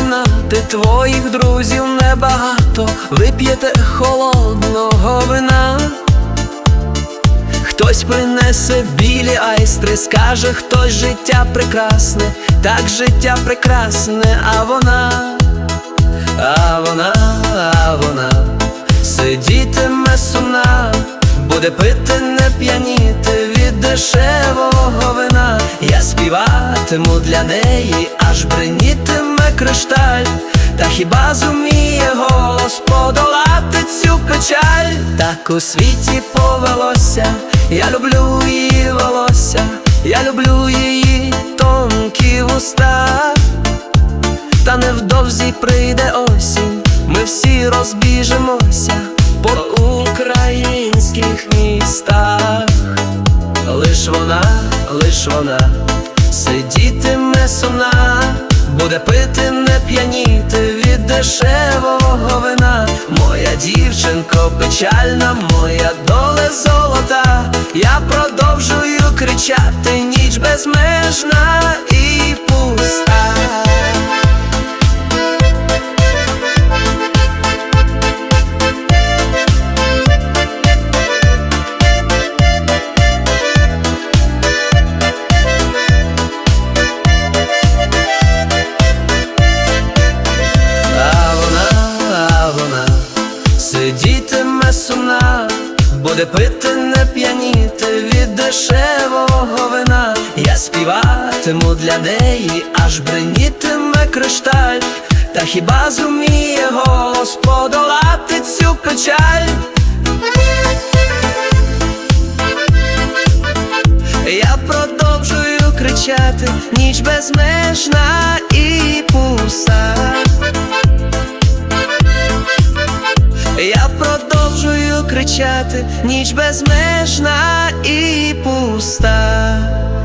знати, твоїх друзів небагато, вип'єте холодного вина. Хтось принесе білі айстри, скаже хтось життя прекрасне, так життя прекрасне, а вона сидітиме сумна, буде пити, не п'яніти від дешевого вина. Я співатиму для неї, аж бринітиме кришталь, та хіба зуміє голос подолати цю печаль? Так у світі повелося, я люблю її волосся, я люблю її тонкі вуста. Та невдовзі прийде осінь, ми всі розбіжемося по українських містах. Лиш вона сидітиме сумна, буде пити, не п'яніти від дешевого вина. Моя дівчинко печальна, моя доля золота, я продовжую кричати, ніч безмежна і пуста. Сидітиме сумна, буде пити, не п'яніти від дешевого вина. Я співатиму для неї, аж бринітиме кришталь, та хіба зуміє голос подолати цю печаль? Я продовжую кричати, ніч безмежна і пуста. Я продовжую кричати, ніч безмежна і пуста.